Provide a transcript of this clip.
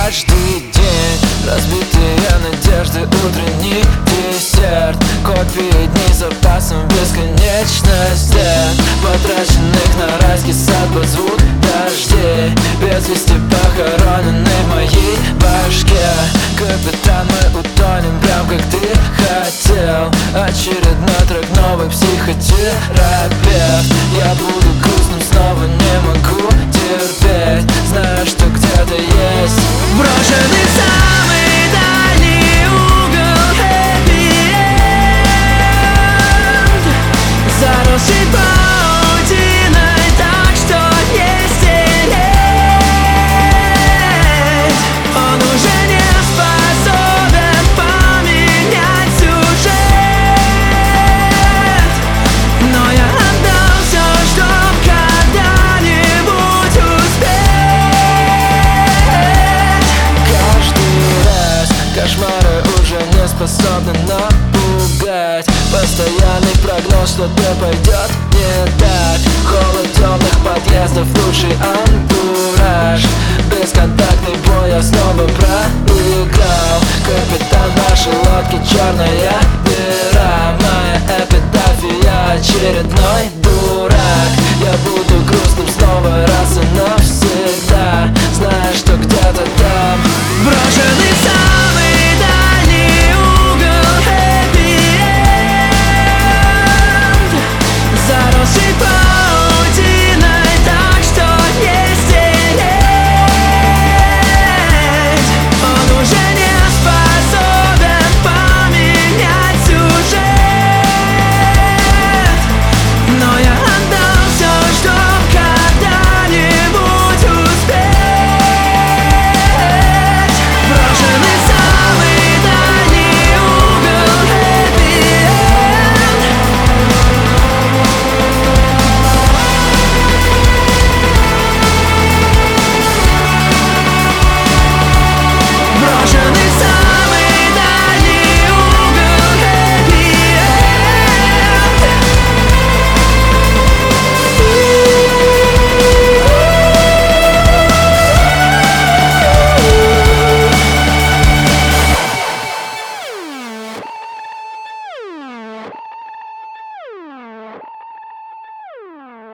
каждый день разбитые надежды, утренний десерт, копии дней с запасом бесконечности, потраченных на райский сад под звук дождей, без вести похороненный в моей башке. Капитан, мы утонем прям как ты хотел. Очередной трек, новый психотерапевт. Я буду грустным снова, не могу терпеть, знаю, что где-то есть брошенный в самый дальний угол хэппи-энд, заросший паутиной так, что не стереть. Он уже не способен поменять сюжет, но я отдам все, чтоб когда-нибудь успеть. Каждый раз кошмары уже не способны напугать. Постоянный прогноз, что-то пойдет не так. Холод темных подъездов, лучший антураж. Бесконтактный бой я снова проиграл. Капитан нашей лодки, черная дыра. Моя эпитафия, очередной дурак. Я буду грустным снова раз и навсегда.